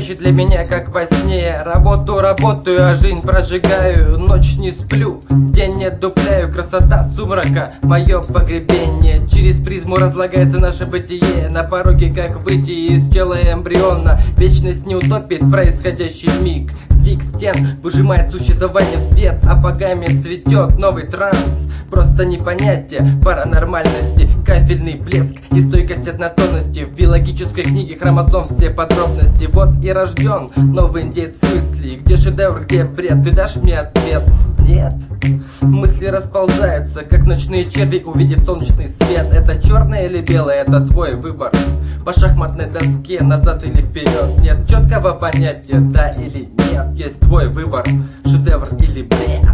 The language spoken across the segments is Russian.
чаще для меня как во сне. Работаю, а жизнь прожигаю. Ночь не сплю, день не дупляю. Красота сумрака, мое погребение. Через призму разлагается наше бытие. На пороге как выйти из тела эмбриона. Вечность не утопит происходящий миг. Сдвиг стен выжимает существование в свет. А богами цветет новый транс. Просто непонятие паранормальности. Кафельный блеск и стойкость однотонности. В биологической книге хромосом все подробности. Вот и рожден новый индейец мыслей. Где шедевр, где бред, ты дашь мне ответ? Нет. Мысли расползаются, как ночные черви, увидев солнечный свет. Это черное или белое, это твой выбор. По шахматной доске, назад или вперед. Нет четкого понятия, да или нет. Есть твой выбор, шедевр или бред.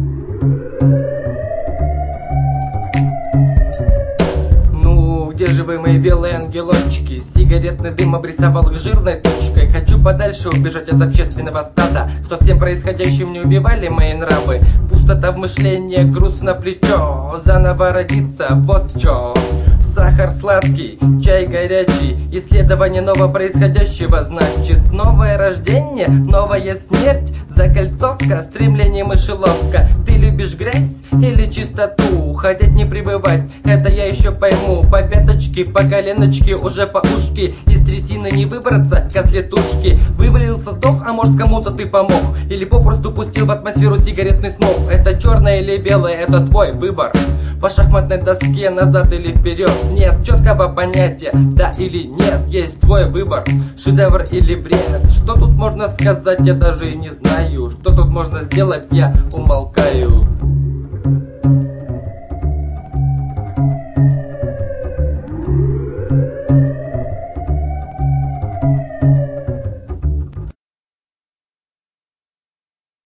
Где же вы, мои белые ангелочки? Сигаретный дым обрисовал их жирной точкой. Хочу подальше убежать от общественного стада, чтоб всем происходящим не убивали мои нравы. Пустота в мышлении, груз на плечо. Заново родиться, вот чё. Сахар сладкий, чай горячий. Исследование новопроисходящего значит новое рождение, новая смерть. Закольцовка, стремление мышеловка. Ты любишь грязь или чистоту? Хотеть не пребывать, это я еще пойму. По пяточке, по коленочке, уже по ушки. Из трясины не выбраться, кослетушки. Вывалился, сдох, а может кому-то ты помог. Или попросту пустил в атмосферу сигаретный смог. Это черное или белое, это твой выбор. По шахматной доске, назад или вперед. Нет четкого понятия, да или нет. Есть твой выбор, шедевр или бред. Что тут можно сказать, я даже и не знаю. Что тут можно сделать, я умолкаю.